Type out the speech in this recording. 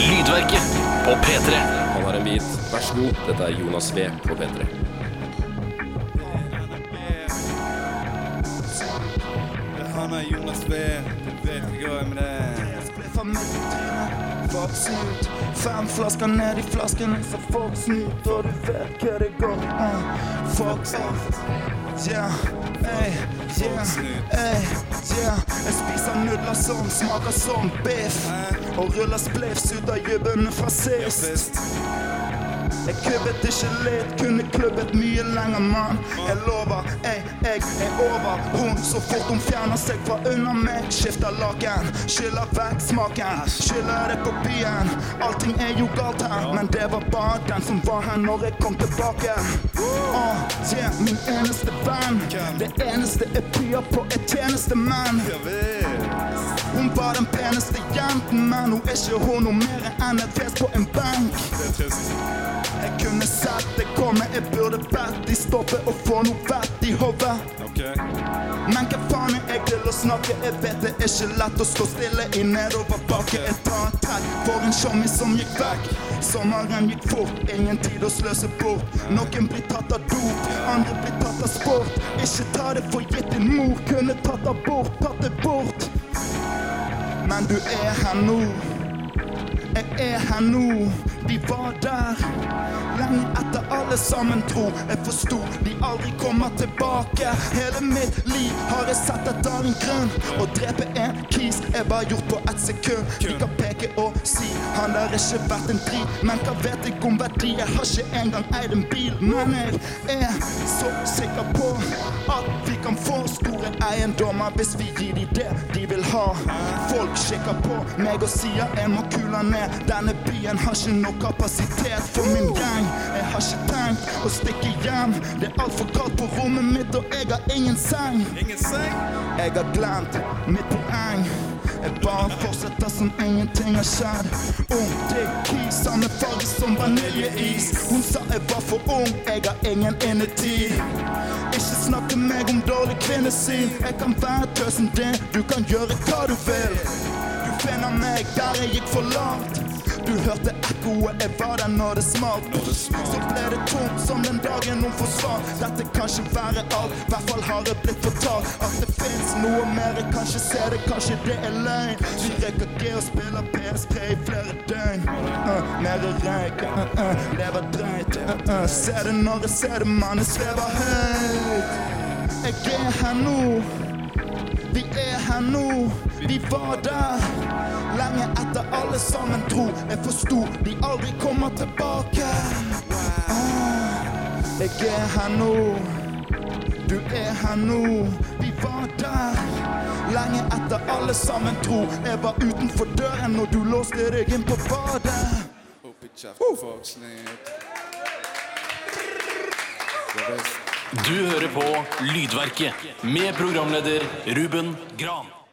Lydverket på P3. Han har en bit. Vær så god. Dette er Jonas V på P3. Han er Jonas V. Du vet ikke hva med det. Folk snut, 5 flasker ned i flasken, så folk snut, og du vet hva det går. Folk snut, yeah, ey, yeah, ey, yeah. Jeg spiser nudler som smaker som biff, og ruller spliffs ut av jubbene fra sist. Jeg kubbet ikke litt, kunne klubbet mye lenger, mann. Jeg lover, jeg er over hun så fort hun fjerner seg fra under meg. Skifter laken, skyller vekk smaken, skyller det på byen. Allting er jo galt her, men det var bare den som var her når jeg kom tilbake. Yeah, min eneste venn, det eneste jeg byr på er tjenestemenn. Hun var den peneste jenten, men hun er ikke hun noe mer enn et fjes på en bank. Det er trist. Jeg kunne sett det komme, jeg burde bedt de stoppe og få noe vett i hodet. Men hva faen er jeg til å snakke? Jeg vet det er ikke lett å stå stille i nedoverbakke. Jeg tar et trekk for en showmy som gikk vekk. Sommeren gikk fort, ingen tid å sløse bort. Noen blir tatt av dop, andre blir tatt av sport. Ikke ta det for gitt, din mor kunne tatt det bort. Men du er her nå. Jeg er her nå, de var der lenge etter alle sammen tro. Jeg forstod de aldri kommer tilbake. Hele mitt liv har jeg sett etter en grunn. Å drepe en kis er bare gjort på 1 sekund. De kan peke og si han har ikke vært en drit, men hva vet jeg om verdi? Jeg har ikke engang eid en bil, men jeg er så sikker på at vi kan få store eiendommer hvis vi gir de det de vil ha. Folk kikker på meg og sier jeg må kula ned. Denne byen har ikke nok kapasitet for min gang. Jeg har ikke tenkt å stikke hjem. Det er alt for kaldt på rommet mitt, og jeg har ingen seng. Jeg har glemt mitt poeng. Jeg bare fortsetter som ingenting har skjedd. Det kis, samme farge som vaniljeis. Hun sa jeg var for ung, jeg har ingen innetid. Ikke snakk til meg om dårlig kvinnesyn. Jeg kan være tøsen din, du kan gjøre hva du vil. Du finner meg der jeg gikk for langt. Du hørte ekkoet, jeg var der når det smalt. Så ble det tomt som den dagen hun forsvant. Dette kan ikke være alt, i hvert fall har jeg blitt fortalt at det finnes noe mer, jeg kan ikke se det, kanskje det er løgn. Vi rekker G og spiller PS3 i flere døgn. Mer røyk, lever drøyt. Se det når jeg ser det, man, jeg svever høyt. Jeg er her nå. Vi er her nå, vi var der lenge etter alle sammen tro. Jeg forstod de aldri kommer tilbake. Jeg er her nå, du er her nå. Vi var der lenge etter alle sammen tro. Jeg var utenfor døren når du låste deg inn på badet. Opp i kjeften, folk snitt. Det er best. Du hører på Lydverket med programleder Ruben Gran.